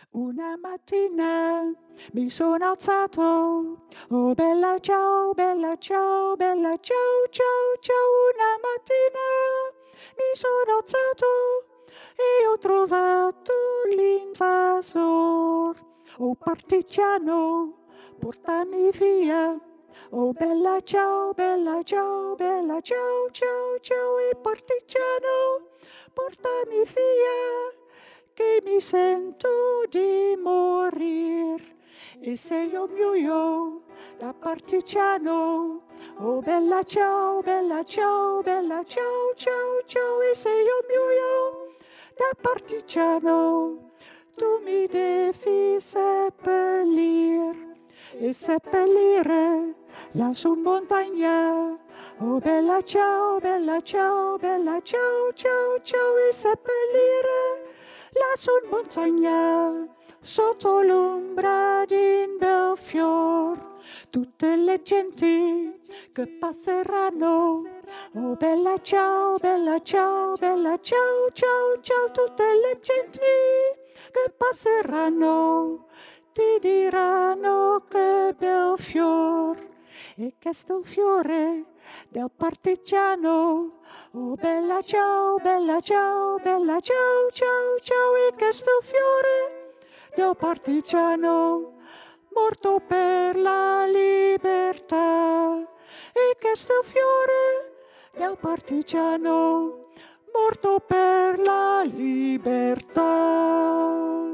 Una mattina mi sono alzato, oh bella ciao, ciao, ciao. Una mattina mi sono alzato e ho trovato l'invasor. Oh partigiano, portami via. Oh bella ciao, ciao, ciao, ciao. E partigiano, portami via che mi sento di morir. E se io muoio da partigiano, oh bella ciao, ciao, ciao, ciao. E se io muoio da partigiano, tu mi devi seppellir e seppellire lassù in montagna. Oh bella ciao, ciao, ciao, ciao. E seppellire lassù in montagna, sotto l'ombra di un bel fior, tutte le genti che passeranno. Oh bella ciao, ciao, ciao, ciao, tutte le genti che passeranno ti diranno che bel fior e che sto fiore del partigiano. Oh bella ciao, ciao, ciao, ciao, e che sto fiore del partigiano morto per la libertà. E che sto fiore del partigiano morto per la libertà.